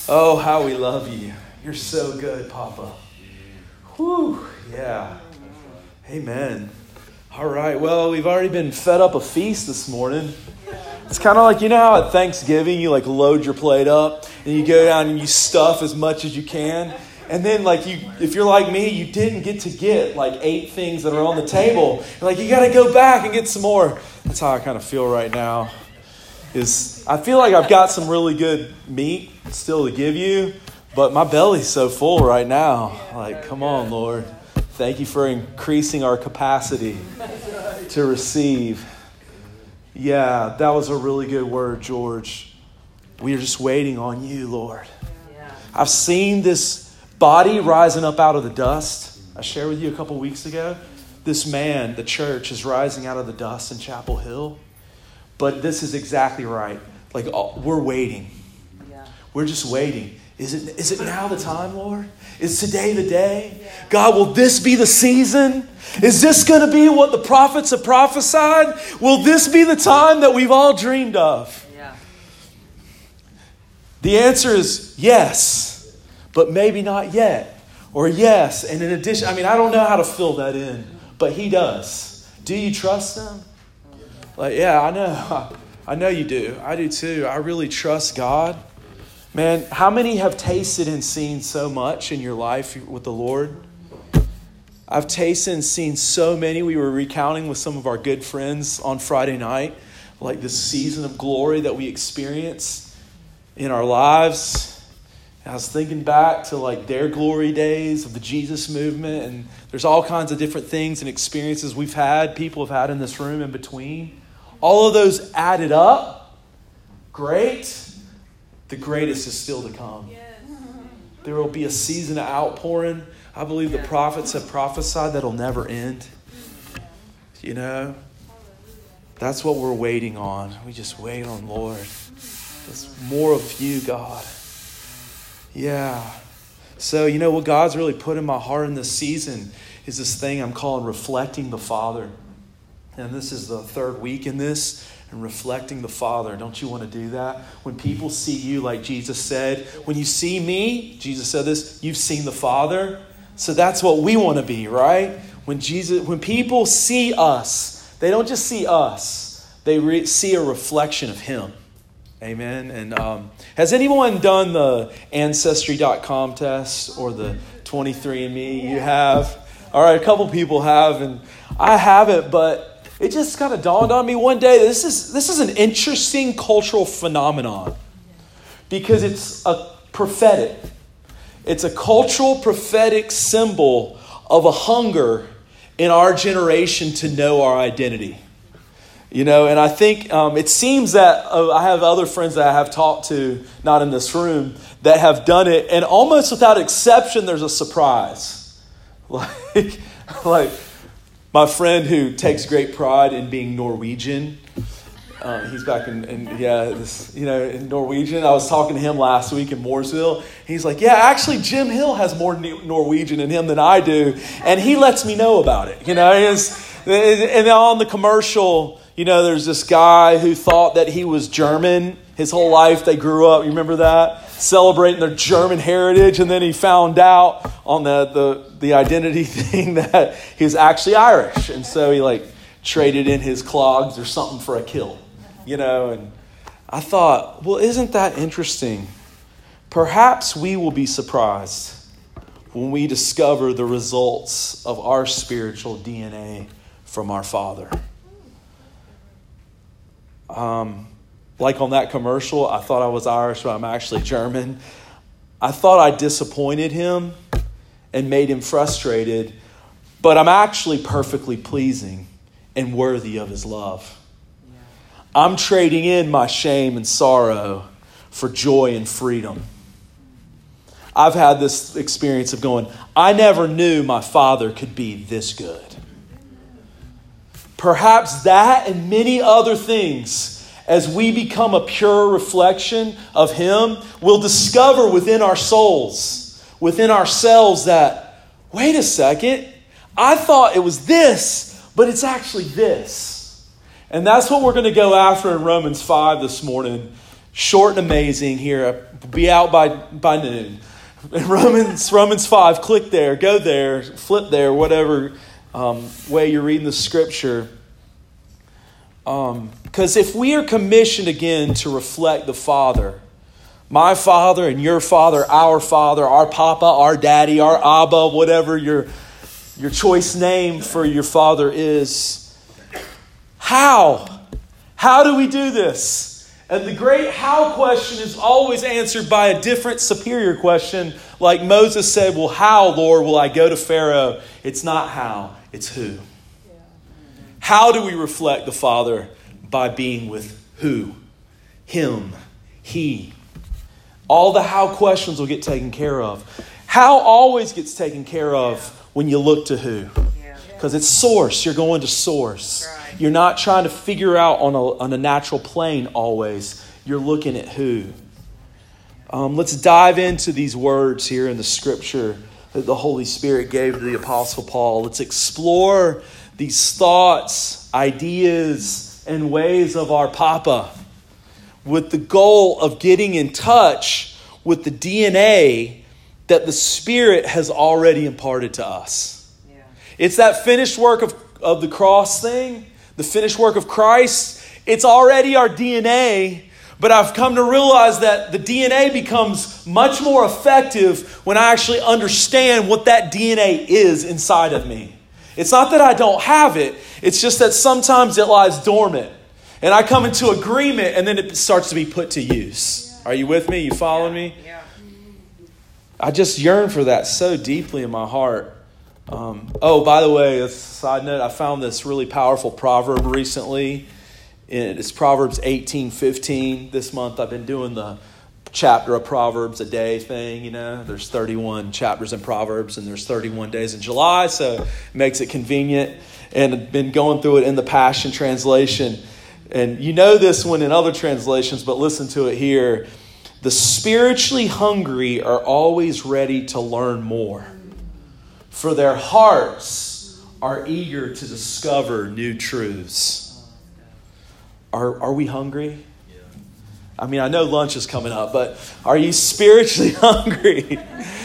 Oh, how we love you. You're so good, Papa. Whew, yeah. Amen. All right, well, we've already been fed up a feast this morning. It's kind of like, you know how at Thanksgiving you load your plate up and you go down and you stuff as much as you can. And then if you're like me, you didn't get to get 8 things that are on the table. You got to go back and get some more. That's how I kind of feel right now. I feel like I've got some really good meat still to give you, but my belly's so full right now. Come on, Lord. Thank you for increasing our capacity to receive. Yeah, that was a really good word, George. We are just waiting on you, Lord. I've seen this body rising up out of the dust. I shared with you a couple weeks ago. This man, the church, is rising out of the dust in Chapel Hill. But this is exactly right. We're waiting. Yeah. We're just waiting. Is it now the time, Lord? Is today the day? Yeah. God, will this be the season? Is this going to be what the prophets have prophesied? Will this be the time that we've all dreamed of? Yeah. The answer is yes, but maybe not yet. Or yes, and in addition, I don't know how to fill that in, but he does. Do you trust him? Yeah, I know. I know you do. I do too. I really trust God. Man, how many have tasted and seen so much in your life with the Lord? I've tasted and seen so many. We were recounting with some of our good friends on Friday night, this season of glory that we experience in our lives. I was thinking back to their glory days of the Jesus movement, and there's all kinds of different things and experiences people have had in this room in between. All of those added up, great. The greatest is still to come. Yes. There will be a season of outpouring. I believe the prophets have prophesied that'll never end. You know, that's what we're waiting on. We just wait on Lord. It's more of you, God. Yeah. So, what God's really put in my heart in this season is this thing I'm calling reflecting the Father. And this is the 3rd week in this, and reflecting the Father. Don't you want to do that? When people see you, like Jesus said, when you see me, Jesus said this, you've seen the Father. So that's what we want to be, right? When people see us, they don't just see us. They see a reflection of Him. Amen. And has anyone done the Ancestry.com test or the 23andMe? You have? All right, a couple people have, and I haven't, but it just kind of dawned on me one day. This is an interesting cultural phenomenon because it's a prophetic. It's a cultural prophetic symbol of a hunger in our generation to know our identity. And I think it seems that I have other friends that I have talked to, not in this room, that have done it. And almost without exception, there's a surprise. Like my friend who takes great pride in being Norwegian. He's back in Norwegian. I was talking to him last week in Mooresville. He's like, yeah, actually Jim Hill has more Norwegian in him than I do. And he lets me know about it. And on the commercial, there's this guy who thought that he was German his whole life. They grew up, you remember that? Celebrating their German heritage. And then he found out on the identity thing that he was actually Irish. And so he traded in his clogs or something for a kilt, And I thought, well, isn't that interesting? Perhaps we will be surprised when we discover the results of our spiritual DNA from our Father. Like on that commercial, I thought I was Irish, but I'm actually German. I thought I disappointed him and made him frustrated, but I'm actually perfectly pleasing and worthy of his love. Yeah. I'm trading in my shame and sorrow for joy and freedom. I've had this experience of going, I never knew my Father could be this good. Perhaps that and many other things, as we become a pure reflection of Him, we'll discover within our souls, within ourselves that, wait a second, I thought it was this, but it's actually this. And that's what we're going to go after in Romans 5 this morning. Short and amazing here. Be out by noon. Romans 5, click there, go there, flip there, whatever way you're reading the scripture. Because if we are commissioned again to reflect the Father, my Father and your Father, our Papa, our Daddy, our Abba, whatever your choice name for your Father is, how? How do we do this? And the great how question is always answered by a different superior question. Like Moses said, well, how, Lord, will I go to Pharaoh? It's not how, it's who. How do we reflect the Father? By being with who? Him, He. All the how questions will get taken care of. How always gets taken care of when you look to who? Because it's source. You're going to source. Right. You're not trying to figure out on a natural plane always. You're looking at who. Let's dive into these words here in the scripture that the Holy Spirit gave to the Apostle Paul. Let's explore these thoughts, ideas, and ways of our Papa with the goal of getting in touch with the DNA that the Spirit has already imparted to us. It's that finished work of the cross thing, the finished work of Christ. It's already our DNA, but I've come to realize that the DNA becomes much more effective when I actually understand what that DNA is inside of me. It's not that I don't have it. It's just that sometimes it lies dormant. And I come into agreement and then it starts to be put to use. Are you with me? You following me? Yeah. I just yearn for that so deeply in my heart. By the way, as a side note, I found this really powerful proverb recently. It's Proverbs 18:15. This month I've been doing the chapter of Proverbs a day thing. You know, there's 31 chapters in Proverbs and there's 31 days in July, so it makes it convenient. And I've been going through it in the Passion Translation. And you know this one in other translations, but listen to it here. The spiritually hungry are always ready to learn more, for their hearts are eager to discover new truths. Are we hungry? I mean, I know lunch is coming up, but are you spiritually hungry?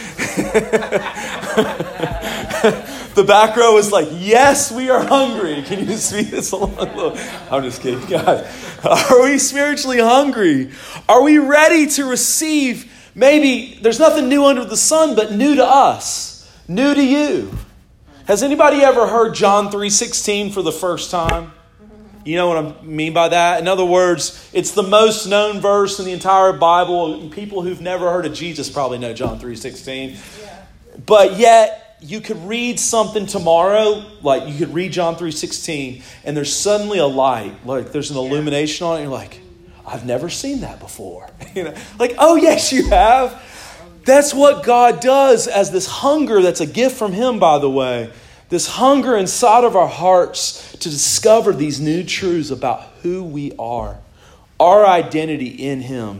The back row is like, yes, we are hungry. Can you just speak this along? I'm just kidding, guys. Are we spiritually hungry? Are we ready to receive? Maybe there's nothing new under the sun, but new to us, new to you. Has anybody ever heard John 3:16 for the first time? You know what I mean by that? In other words, it's the most known verse in the entire Bible. People who've never heard of Jesus probably know John 3:16. Yeah. But yet, you could read something tomorrow, like you could read John 3:16, and there's suddenly a light, like there's an illumination on it, and you're like, I've never seen that before. Like, oh yes, you have. That's what God does as this hunger that's a gift from Him, by the way. This hunger inside of our hearts to discover these new truths about who we are, our identity in Him.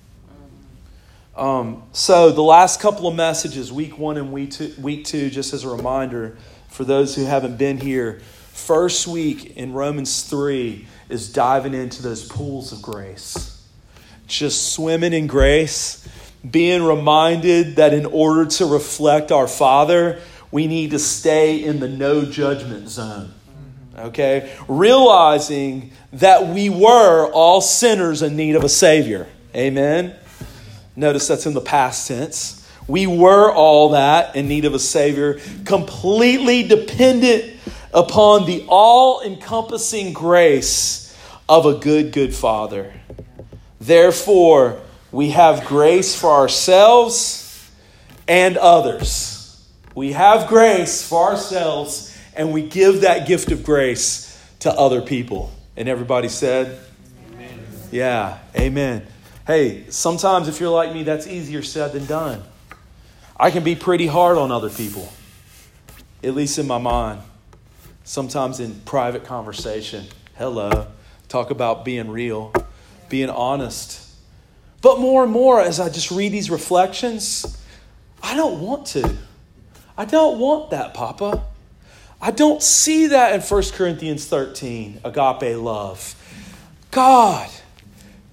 So the last couple of messages, week 1 and week two, just as a reminder for those who haven't been here, first week in Romans 3 is diving into those pools of grace. Just swimming in grace, being reminded that in order to reflect our Father, we need to stay in the no judgment zone. Okay? Realizing that we were all sinners in need of a Savior. Amen? Notice that's in the past tense. We were all that in need of a Savior, completely dependent upon the all-encompassing grace of a good Father. Therefore, we have grace for ourselves and others. We have grace for ourselves, and we give that gift of grace to other people. And everybody said, amen. Yeah, amen. Hey, sometimes if you're like me, that's easier said than done. I can be pretty hard on other people, at least in my mind. Sometimes in private conversation. Hello. Talk about being real, being honest. But more and more, as I just read these reflections, I don't want to. I don't want that, Papa. I don't see that in 1 Corinthians 13, agape love. God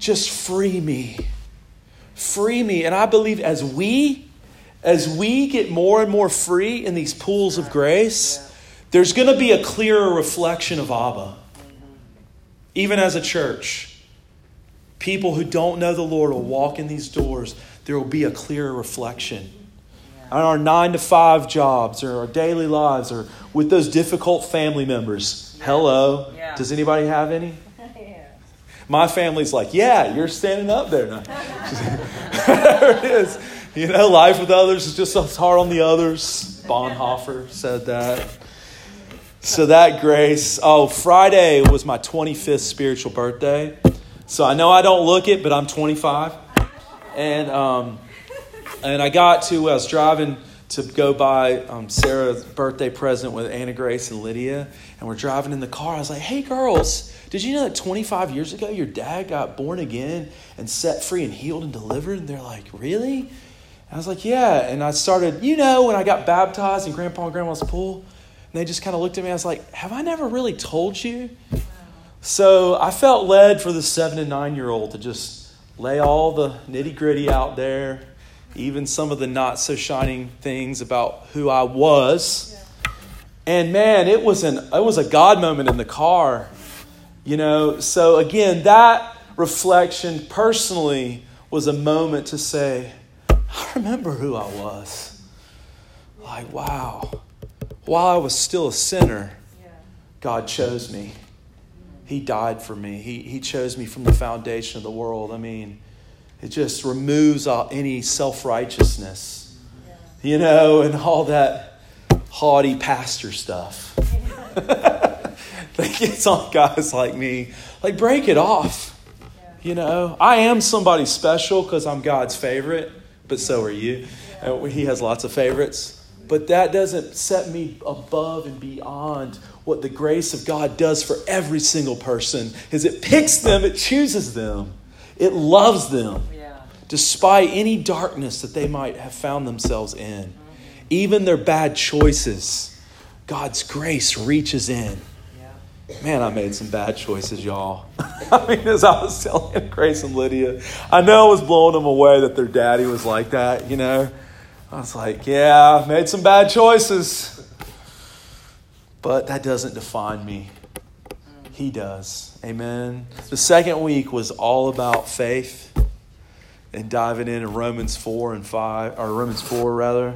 just free me. Free me. And I believe as we get more and more free in these pools of grace, there's going to be a clearer reflection of Abba. Even as a church, people who don't know the Lord will walk in these doors. There will be a clearer reflection. On our 9-to-5 jobs or our daily lives or with those difficult family members. Hello. Yeah. Does anybody have any? Yeah. My family's like, yeah, you're standing up there now. There it is. You know, life with others is just as hard on the others. Bonhoeffer said that. So that grace. Oh, Friday was my 25th spiritual birthday. So I know I don't look it, but I'm 25. And I was driving to go buy Sarah's birthday present with Anna Grace and Lydia. And we're driving in the car. I was like, hey, girls, did you know that 25 years ago your dad got born again and set free and healed and delivered? And they're like, really? And I was like, yeah. And I started, when I got baptized in Grandpa and Grandma's pool. And they just kind of looked at me. I was like, have I never really told you? So I felt led for the 7 and 9-year-old to just lay all the nitty gritty out there. Even some of the not so shining things about who I was. And man, it was a God moment in the car. So again, that reflection personally was a moment to say, I remember who I was. Like, wow. While I was still a sinner, God chose me. He died for me. He chose me from the foundation of the world. I mean, it just removes any self-righteousness, and all that haughty pastor stuff. That gets on guys like me. Like, break it off. I am somebody special because I'm God's favorite, but so are you. He has lots of favorites. But that doesn't set me above and beyond what the grace of God does for every single person. Is it picks them, it chooses them. It loves them, despite any darkness that they might have found themselves in. Even their bad choices, God's grace reaches in. Man, I made some bad choices, y'all. As I was telling Grace and Lydia, I know I was blowing them away that their daddy was like that, I was like, yeah, I made some bad choices. But that doesn't define me. He does. Amen. The second week was all about faith and diving into Romans 4 and 5, or Romans 4 rather.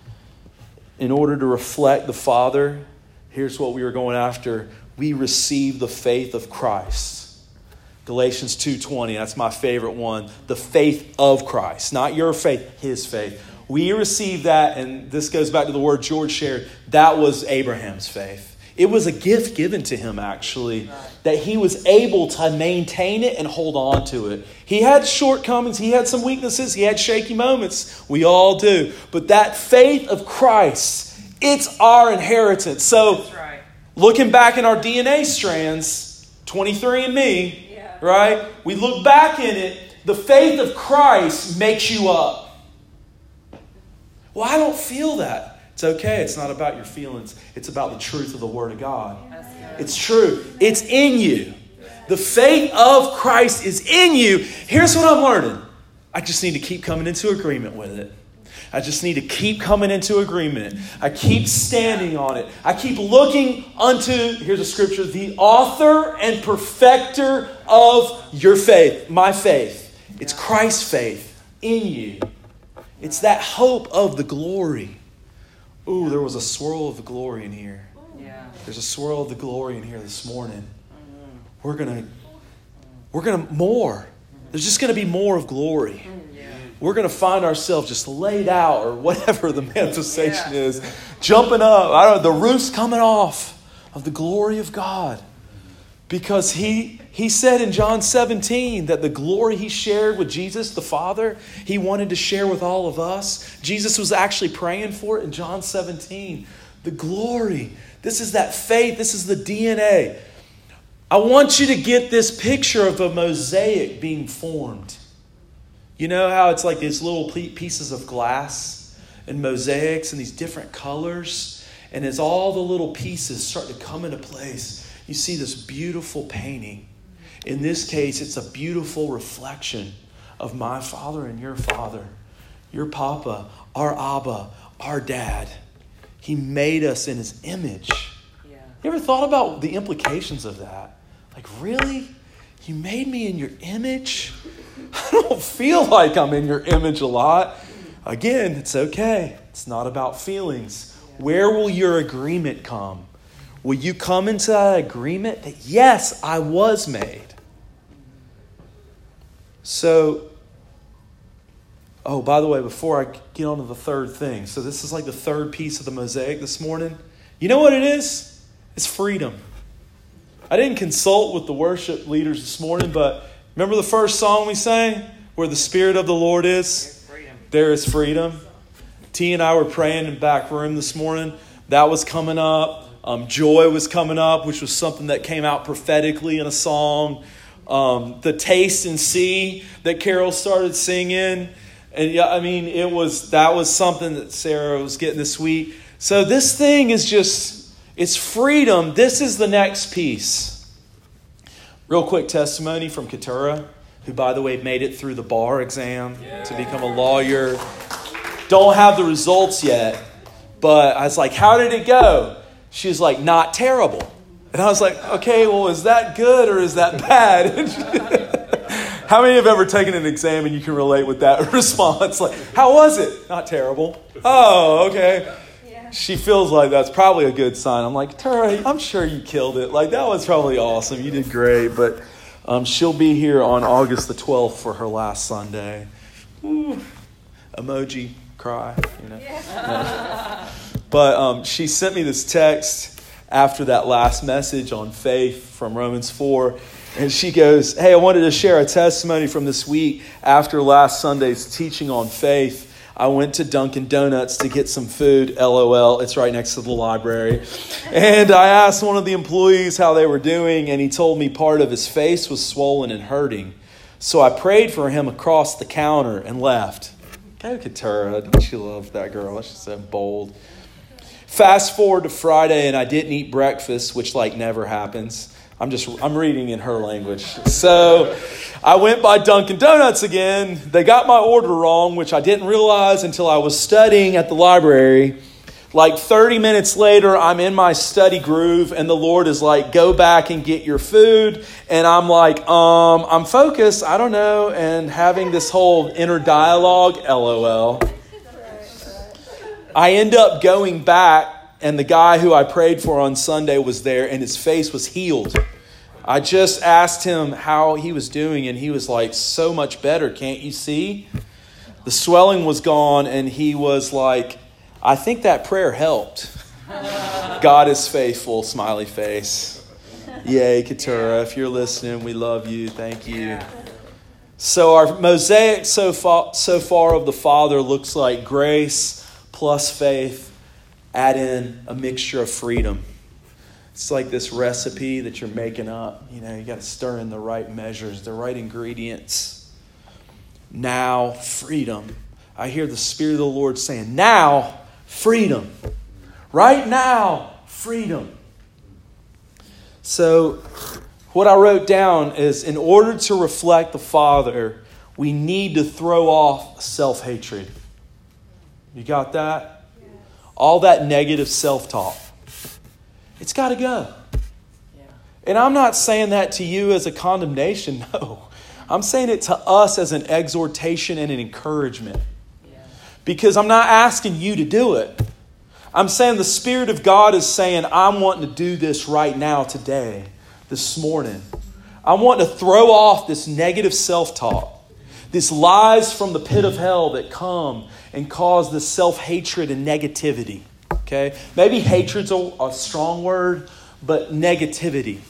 In order to reflect the Father, here's what we were going after. We receive the faith of Christ. Galatians 2:20, that's my favorite one. The faith of Christ, not your faith, his faith. We receive that, and this goes back to the word George shared. That was Abraham's faith. It was a gift given to him, actually, that he was able to maintain it and hold on to it. He had shortcomings. He had some weaknesses. He had shaky moments. We all do. But that faith of Christ, it's our inheritance. So looking back in our DNA strands, 23andMe, right? We look back in it. The faith of Christ makes you up. Well, I don't feel that. It's okay. It's not about your feelings. It's about the truth of the Word of God. It's true. It's in you. The faith of Christ is in you. Here's what I'm learning. I just need to keep coming into agreement with it. I just need to keep coming into agreement. I keep standing on it. I keep looking unto, here's a scripture, the author and perfecter of your faith. My faith. It's Christ's faith in you. It's that hope of the glory. Ooh, there was a swirl of the glory in here. There's a swirl of the glory in here this morning. We're gonna more. There's just gonna be more of glory. We're gonna find ourselves just laid out, or whatever the manifestation is, jumping up. The roof's coming off of the glory of God, because He said in John 17 that the glory He shared with Jesus, the Father, He wanted to share with all of us. Jesus was actually praying for it in John 17. The glory. This is that faith. This is the DNA. I want you to get this picture of a mosaic being formed. You know how it's like these little pieces of glass and mosaics and these different colors? And as all the little pieces start to come into place, you see this beautiful painting. In this case, it's a beautiful reflection of my Father and your Father, your Papa, our Abba, our Dad. He made us in His image. Yeah. You ever thought about the implications of that? Like, really? You made me in your image? I don't feel like I'm in your image a lot. Again, it's okay. It's not about feelings. Where will your agreement come? Will you come into that agreement that, yes, I was made? So, by the way, before I get on to the third thing, so this is like the third piece of the mosaic this morning. You know what it is? It's freedom. I didn't consult with the worship leaders this morning, but remember the first song we sang? Where the Spirit of the Lord is, there is freedom. T and I were praying in the back room this morning. That was coming up. Joy was coming up, which was something that came out prophetically in a song. The Taste and See that Carol started singing. And yeah, I mean, that was something that Sarah was getting this week. So this thing is it's freedom. This is the next piece. Real quick testimony from Keturah, who, by the way, made it through the bar exam to become a lawyer. Don't have the results yet, but I was like, how did it go? She was like, not terrible. And I was like, okay, well, is that good or is that bad? How many have ever taken an exam and you can relate with that response? Like, how was it? Not terrible. Oh, okay. Yeah. She feels like that's probably a good sign. I'm like, Tara, I'm sure you killed it. Like, that was probably awesome. You did great. But she'll be here on August the 12th for her last Sunday. Ooh, emoji cry, you know. Yeah. But she sent me this text after that last message on faith from Romans 4. And she goes, hey, I wanted to share a testimony from this week. After last Sunday's teaching on faith, I went to Dunkin' Donuts to get some food. LOL. It's right next to the library. And I asked one of the employees how they were doing, and he told me part of his face was swollen and hurting. So I prayed for him across the counter and left. Go Keturah. Don't you love that girl? She's so bold. Fast forward to Friday, and I didn't eat breakfast, which never happens. I'm reading in her language. So I went by Dunkin' Donuts again. They got my order wrong, which I didn't realize until I was studying at the library. 30 minutes later, I'm in my study groove, and the Lord is like, go back and get your food. And I'm like, I'm focused. I don't know. And having this whole inner dialogue, LOL. I end up going back, and the guy who I prayed for on Sunday was there, and his face was healed. I just asked him how he was doing, and he was like, so much better, can't you see? The swelling was gone, and he was like, I think that prayer helped. God is faithful, smiley face. Yay, Keturah, if you're listening, we love you. Thank you. So our mosaic so far of the Father looks like grace plus faith. Add in a mixture of freedom. It's like this recipe that you're making up. You got to stir in the right measures, the right ingredients. Now, freedom. I hear the Spirit of the Lord saying, now, freedom. Right now, freedom. So, what I wrote down is, in order to reflect the Father, we need to throw off self-hatred. You got that? All that negative self-talk. It's got to go. Yeah. And I'm not saying that to you as a condemnation. No. I'm saying it to us as an exhortation and an encouragement. Yeah. Because I'm not asking you to do it. I'm saying the Spirit of God is saying, I'm wanting to do this right now, today, this morning. I want to throw off this negative self-talk. These lies from the pit of hell that come and cause this self-hatred and negativity. Okay? Maybe hatred's a strong word, but negativity.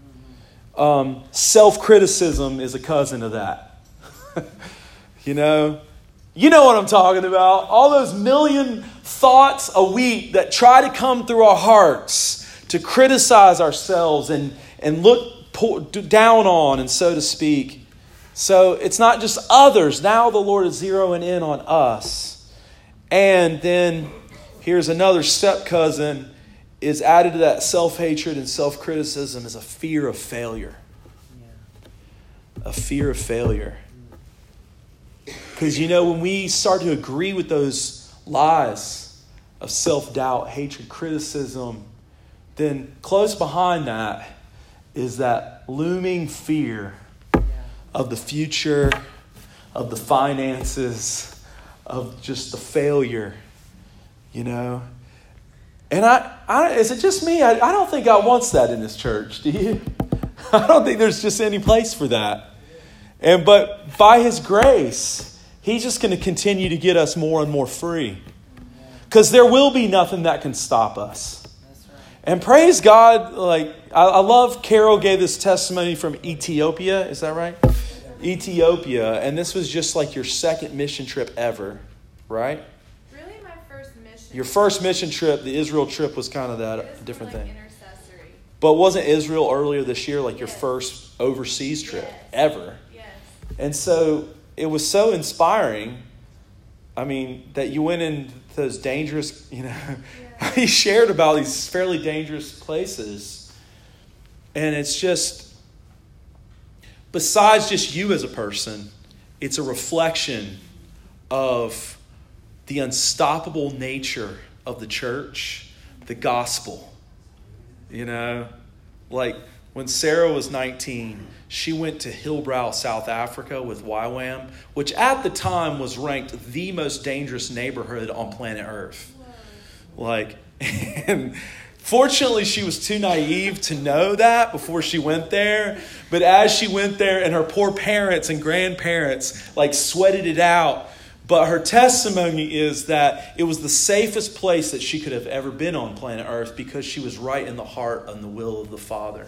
Self-criticism is a cousin of that. You know what I'm talking about. All those million thoughts a week that try to come through our hearts to criticize ourselves and look down on, and so to speak. So it's not just others. Now the Lord is zeroing in on us. And then here's another step cousin is added to that self-hatred and self-criticism is a fear of failure. Yeah. a fear of failure. Because, when we start to agree with those lies of self-doubt, hatred, criticism, then close behind that is that looming fear of the future, of the finances, of just the failure, And is it just me? I don't think God wants that in His church. Do you? I don't think there's just any place for that. But by His grace, He's just going to continue to get us more and more free. Because there will be nothing that can stop us. And praise God, I love Carol gave this testimony from Ethiopia. Is that right? Ethiopia. And this was just like your second mission trip ever, right? Really, my first mission. Your first mission trip, the Israel trip, was kind of that different thing. Intercessory. But wasn't Israel earlier this year your first overseas trip ever? Yes. And so it was so inspiring. That you went in those dangerous, he shared about these fairly dangerous places. And it's just, besides just you as a person, it's a reflection of the unstoppable nature of the church, the gospel. When Sarah was 19, she went to Hillbrow, South Africa with YWAM, which at the time was ranked the most dangerous neighborhood on planet Earth. And fortunately, she was too naive to know that before she went there. But as she went there, and her poor parents and grandparents sweated it out. But her testimony is that it was the safest place that she could have ever been on planet Earth because she was right in the heart and the will of the Father.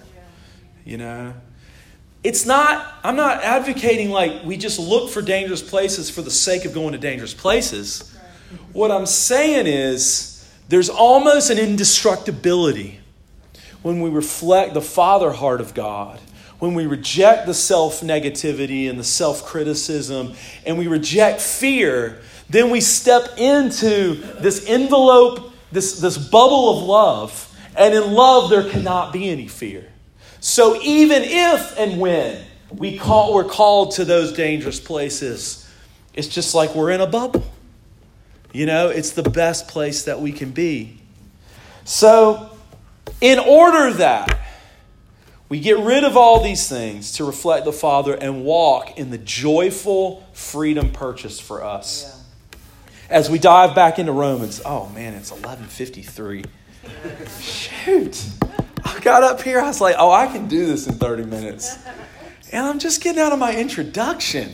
It's not, I'm not advocating we just look for dangerous places for the sake of going to dangerous places. What I'm saying is there's almost an indestructibility when we reflect the Father heart of God, when we reject the self-negativity and the self-criticism, and we reject fear, then we step into this envelope, this bubble of love, and in love there cannot be any fear. So even if and when we're called to those dangerous places, it's just like we're in a bubble. It's the best place that we can be. So in order that we get rid of all these things to reflect the Father and walk in the joyful freedom purchased for us. Yeah. As we dive back into Romans. Oh man, it's 11:53. Shoot. I got up here, I was like, I can do this in 30 minutes. And I'm just getting out of my introduction.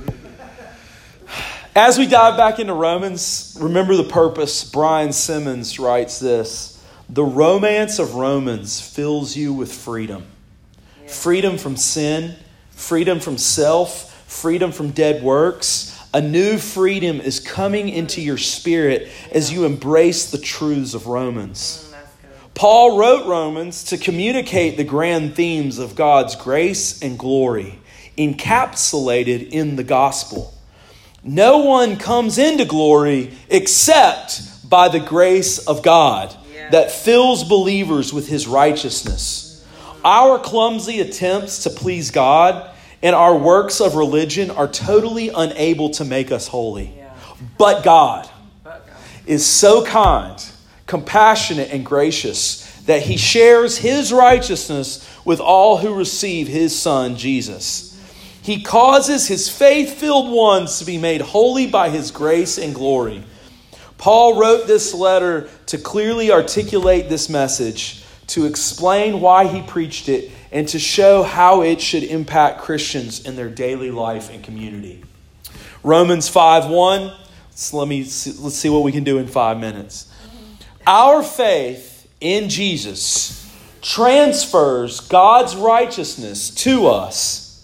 As we dive back into Romans, remember the purpose. Brian Simmons writes this: the romance of Romans fills you with freedom. Freedom from sin, freedom from self, freedom from dead works. A new freedom is coming into your spirit as you embrace the truths of Romans. Paul wrote Romans to communicate the grand themes of God's grace and glory, encapsulated in the gospel. No one comes into glory except by the grace of God that fills believers with His righteousness. Our clumsy attempts to please God and our works of religion are totally unable to make us holy. But God is so kind, compassionate, and gracious that He shares His righteousness with all who receive His Son, Jesus. He causes His faith-filled ones to be made holy by His grace and glory. Paul wrote this letter to clearly articulate this message, to explain why he preached it, and to show how it should impact Christians in their daily life and community. Romans 5:1. Let's see what we can do in 5 minutes. Our faith in Jesus transfers God's righteousness to us.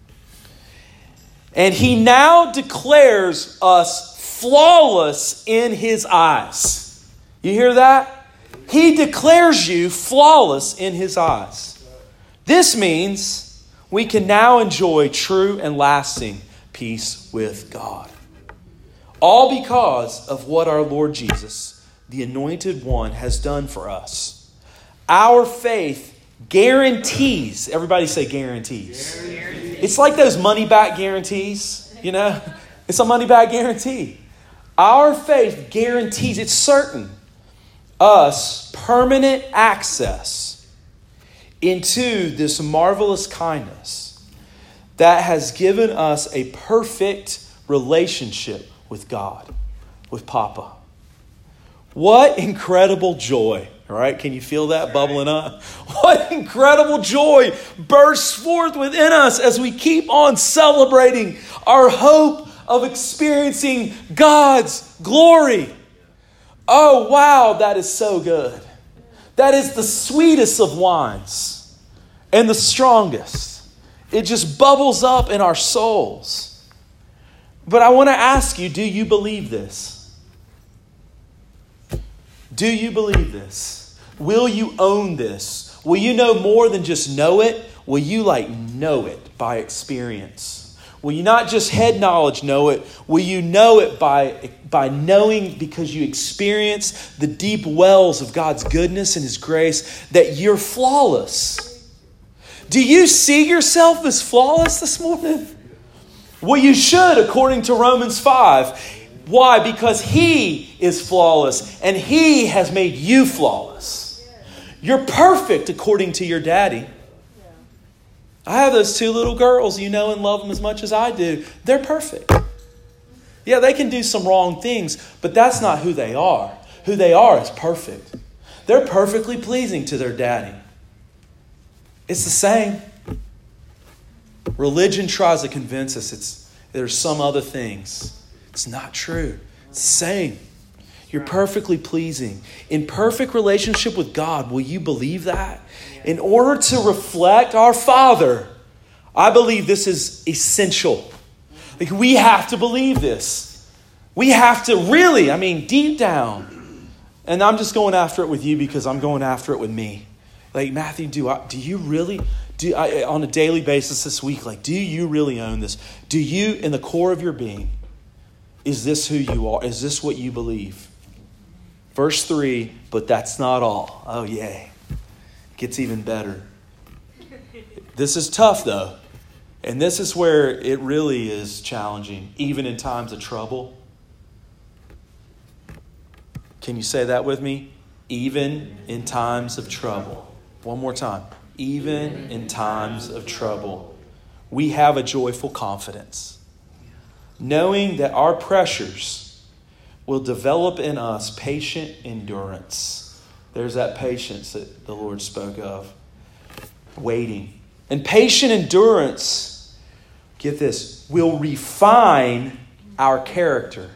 And He now declares us flawless in His eyes. You hear that? He declares you flawless in His eyes. This means we can now enjoy true and lasting peace with God. All because of what our Lord Jesus, the Anointed One, has done for us. Our faith guarantees, everybody say guarantees. It's like those money back guarantees, you know? It's a money back guarantee. Our faith guarantees, it's certain, us permanent access into this marvelous kindness that has given us a perfect relationship with God, with Papa. What incredible joy, all right? Can you feel that bubbling up? What incredible joy bursts forth within us as we keep on celebrating our hope of experiencing God's glory. Oh, wow, that is so good. That is the sweetest of wines and the strongest. It just bubbles up in our souls. But I want to ask you, do you believe this? Do you believe this? Will you own this? Will you know more than just know it? Will you know it by experience? Will you not just head knowledge know it? Will you know it by knowing because you experience the deep wells of God's goodness and His grace that you're flawless? Do you see yourself as flawless this morning? Well, you should, according to Romans 5. Why? Because He is flawless and He has made you flawless. You're perfect according to your daddy. I have those two little girls, you know, and love them as much as I do. They're perfect. Yeah, they can do some wrong things, but that's not who they are. Who they are is perfect. They're perfectly pleasing to their daddy. It's the same. Religion tries to convince us there's some other things. It's not true. It's the same. You're perfectly pleasing. In perfect relationship with God, will you believe that? In order to reflect our Father, I believe this is essential. We have to believe this. We have to really, deep down. And I'm just going after it with you because I'm going after it with me. Matthew, do you really, on a daily basis this week, do you really own this? Do you, in the core of your being, is this who you are? Is this what you believe? Verse 3, but that's not all. Oh, yay. Gets even better. This is tough, though. And this is where it really is challenging, even in times of trouble. Can you say that with me? Even in times of trouble. One more time. Even in times of trouble, we have a joyful confidence, knowing that our pressures will develop in us patient endurance. There's that patience that the Lord spoke of. Waiting. And patient endurance, get this, will refine our character.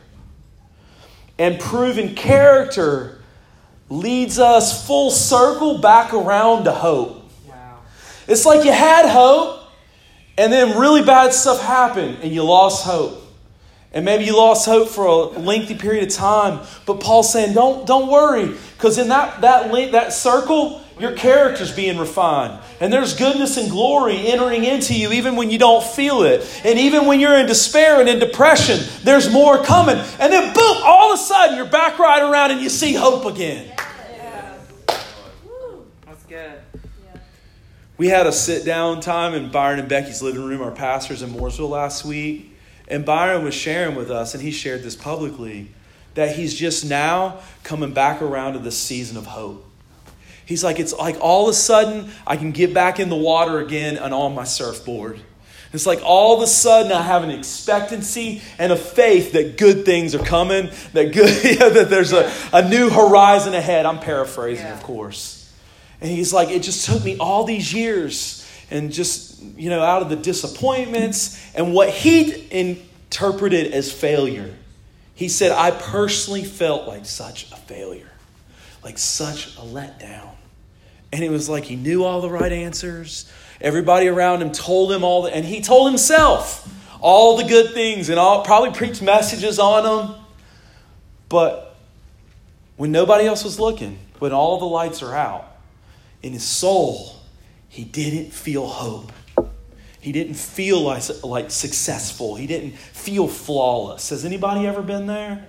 And proven character leads us full circle back around to hope. Wow. It's like you had hope, and then really bad stuff happened, and you lost hope. And maybe you lost hope for a lengthy period of time. But Paul's saying, don't worry. Because in that circle, your character's being refined. And there's goodness and glory entering into you even when you don't feel it. And even when you're in despair and in depression, there's more coming. And then boom, all of a sudden you're back right around and you see hope again. Yeah. That's good. Yeah. We had a sit-down time in Byron and Becky's living room, our pastors in Mooresville last week. And Byron was sharing with us, and he shared this publicly, that he's just now coming back around to this season of hope. He's like, it's like all of a sudden I can get back in the water again and on my surfboard. It's like all of a sudden I have an expectancy and a faith that good things are coming, that there's a new horizon ahead. I'm paraphrasing, of course. And he's like, it just took me all these years and just, out of the disappointments and what he interpreted as failure. He said, I personally felt like such a failure, like such a letdown. And it was like he knew all the right answers. Everybody around him told him and he told himself all the good things and probably preached messages on them. But when nobody else was looking, when all the lights are out, in his soul, he didn't feel hope. He didn't feel like successful. He didn't feel flawless. Has anybody ever been there?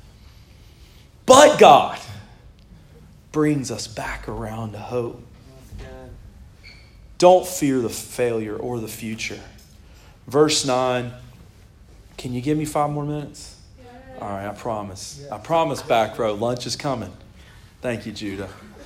But God brings us back around to hope. Don't fear the failure or the future. Verse 9. Can you give me 5 more minutes? All right, I promise. I promise, back row. Lunch is coming. Thank you, Judah.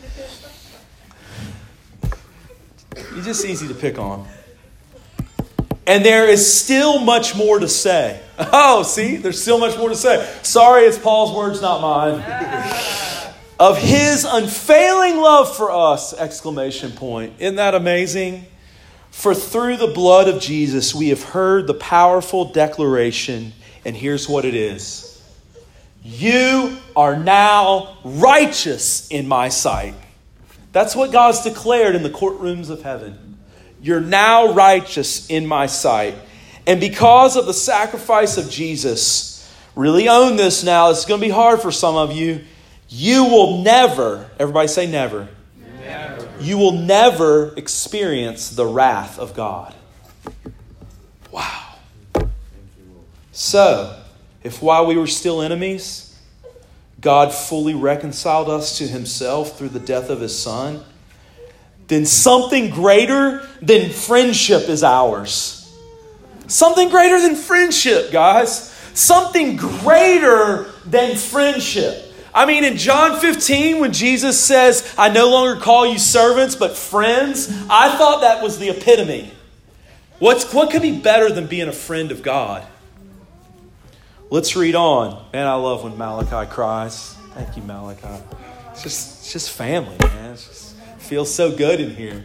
You're just easy to pick on. And there is still much more to say. Oh, see? There's still much more to say. Sorry, it's Paul's words, not mine. Of his unfailing love for us, exclamation point. Isn't that amazing? For through the blood of Jesus, we have heard the powerful declaration, and here's what it is. You are now righteous in my sight. That's what God's declared in the courtrooms of heaven. You're now righteous in my sight. And because of the sacrifice of Jesus, really own this now. It's going to be hard for some of you. You will never, everybody say never. Never. You will never experience the wrath of God. Wow. So, if while we were still enemies, God fully reconciled us to himself through the death of his Son, then something greater than friendship is ours. Something greater than friendship, guys. Something greater than friendship. I mean, in John 15, when Jesus says, I no longer call you servants, but friends, I thought that was the epitome. What could be better than being a friend of God? Let's read on. Man, I love when Malachi cries. Thank you, Malachi. It's just family, man. It feels so good in here.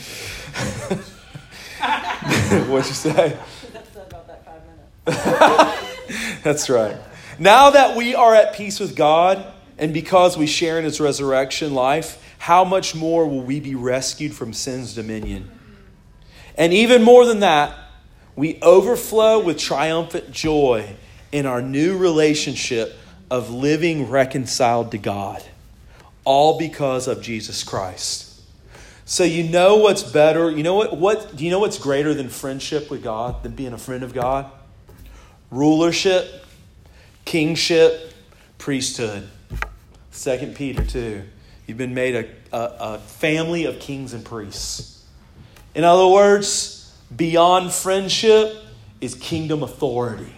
What'd you say? That's about that 5 minutes. That's right. Now that we are at peace with God, and because we share in his resurrection life, how much more will we be rescued from sin's dominion? And even more than that, we overflow with triumphant joy in our new relationship of living reconciled to God. All because of Jesus Christ. So you know what's better? You know what? Do you know what's greater than friendship with God, than being a friend of God? Rulership, kingship, priesthood. 2 Peter 2. You've been made a family of kings and priests. In other words, beyond friendship is kingdom authority.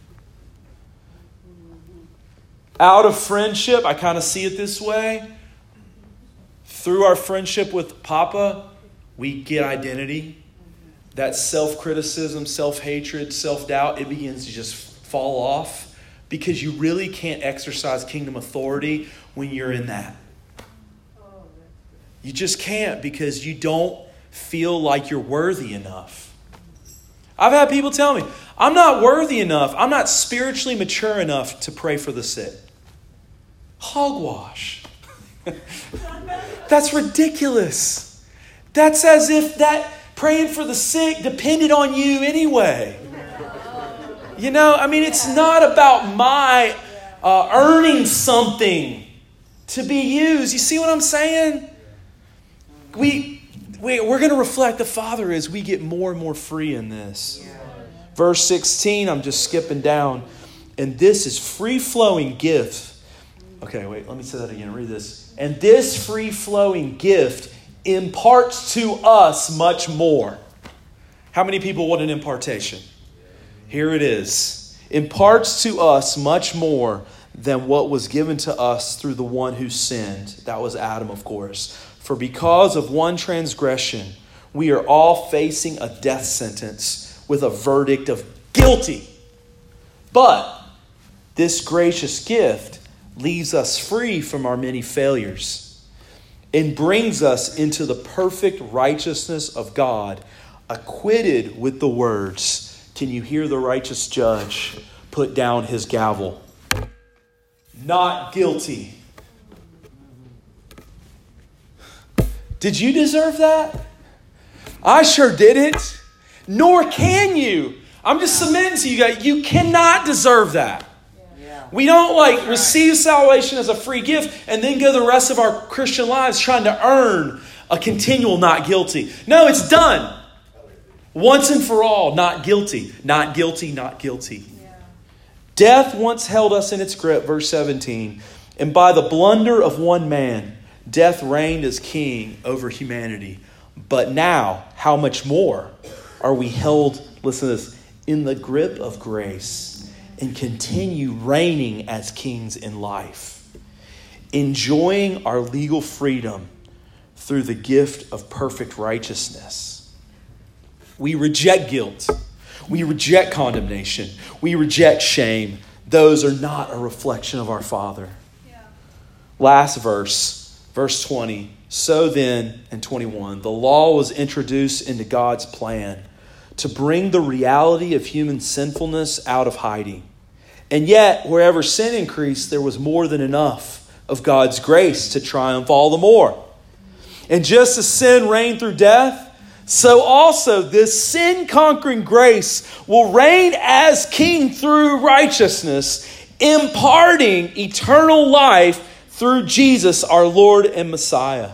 Out of friendship, I kind of see it this way. Through our friendship with Papa, we get identity. That self-criticism, self-hatred, self-doubt, it begins to just fall off because you really can't exercise kingdom authority when you're in that. You just can't because you don't feel like you're worthy enough. I've had people tell me, I'm not worthy enough. I'm not spiritually mature enough to pray for the sick. Hogwash. That's ridiculous. That's as if that praying for the sick depended on you anyway. You know, I mean, it's not about my earning something to be used. You see what I'm saying? We're going to reflect the Father as we get more and more free in this. Verse 16, I'm just skipping down. And this is free-flowing gift. Okay, wait, let me say that again. Read this. And this free-flowing gift imparts to us much more. How many people want an impartation? Here it is. Imparts to us much more than what was given to us through the one who sinned. That was Adam, of course. For because of one transgression, we are all facing a death sentence with a verdict of guilty. But this gracious gift leaves us free from our many failures and brings us into the perfect righteousness of God, acquitted with the words, can you hear the righteous judge put down his gavel? Not guilty. Did you deserve that? I sure didn't. Nor can you. I'm just submitting to you guys. You cannot deserve that. We don't receive salvation as a free gift and then go the rest of our Christian lives trying to earn a continual not guilty. No, it's done. Once and for all, not guilty. Not guilty, not guilty. Yeah. Death once held us in its grip, verse 17. And by the blunder of one man, death reigned as king over humanity. But now, how much more are we held, listen to this, in the grip of grace and continue reigning as kings in life, enjoying our legal freedom through the gift of perfect righteousness. We reject guilt. We reject condemnation. We reject shame. Those are not a reflection of our Father. Yeah. Last verse 20. So then, and 21, the law was introduced into God's plan to bring the reality of human sinfulness out of hiding. And yet, wherever sin increased, there was more than enough of God's grace to triumph all the more. And just as sin reigned through death, so also this sin-conquering grace will reign as king through righteousness, imparting eternal life through Jesus, our Lord and Messiah.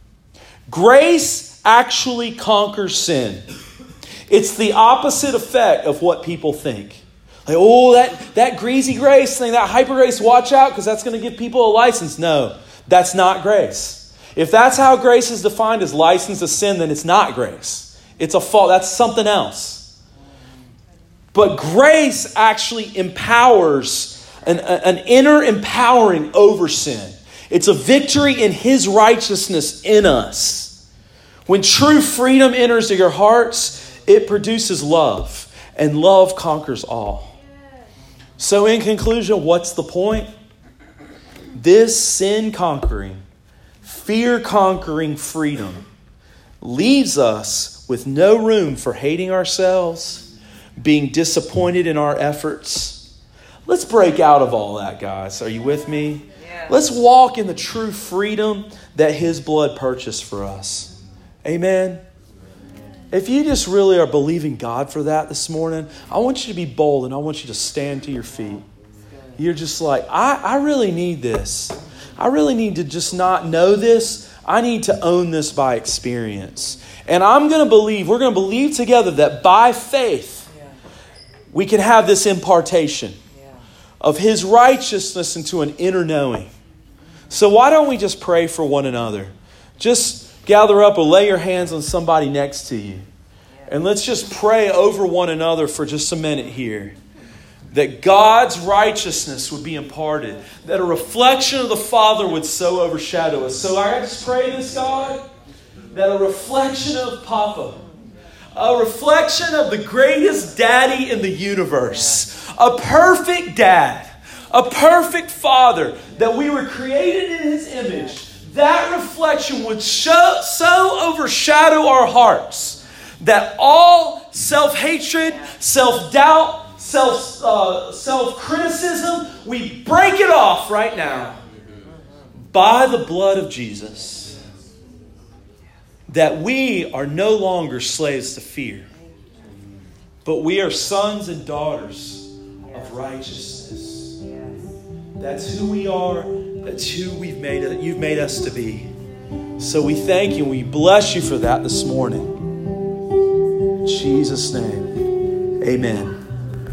Grace actually conquers sin. It's the opposite effect of what people think. Like, oh, that greasy grace thing, that hyper grace, watch out, because that's going to give people a license. No, that's not grace. If that's how grace is defined as license to sin, then it's not grace. It's a fault. That's something else. But grace actually empowers an inner empowering over sin. It's a victory in His righteousness in us. When true freedom enters your hearts, it produces love, and love conquers all. So in conclusion, what's the point? This sin-conquering, fear-conquering freedom leaves us with no room for hating ourselves, being disappointed in our efforts. Let's break out of all that, guys. Are you with me? Yeah. Let's walk in the true freedom that His blood purchased for us. Amen. If you just really are believing God for that this morning, I want you to be bold and I want you to stand to your feet. You're just like, I really need this. I really need to just not know this. I need to own this by experience. And we're going to believe together that by faith, we can have this impartation of His righteousness into an inner knowing. So why don't we just pray for one another? Just gather up or lay your hands on somebody next to you. And let's just pray over one another for just a minute here. That God's righteousness would be imparted. That a reflection of the Father would so overshadow us. So I just pray this, God, that a reflection of Papa, a reflection of the greatest daddy in the universe, a perfect dad, a perfect Father, that we were created in His image, that reflection would so overshadow our hearts that all self-hatred, self-doubt, self-criticism, we break it off right now by the blood of Jesus. That we are no longer slaves to fear, but we are sons and daughters of righteousness. That's who we are. That's who you've made us to be. So we thank you and we bless you for that this morning. In Jesus' name, amen.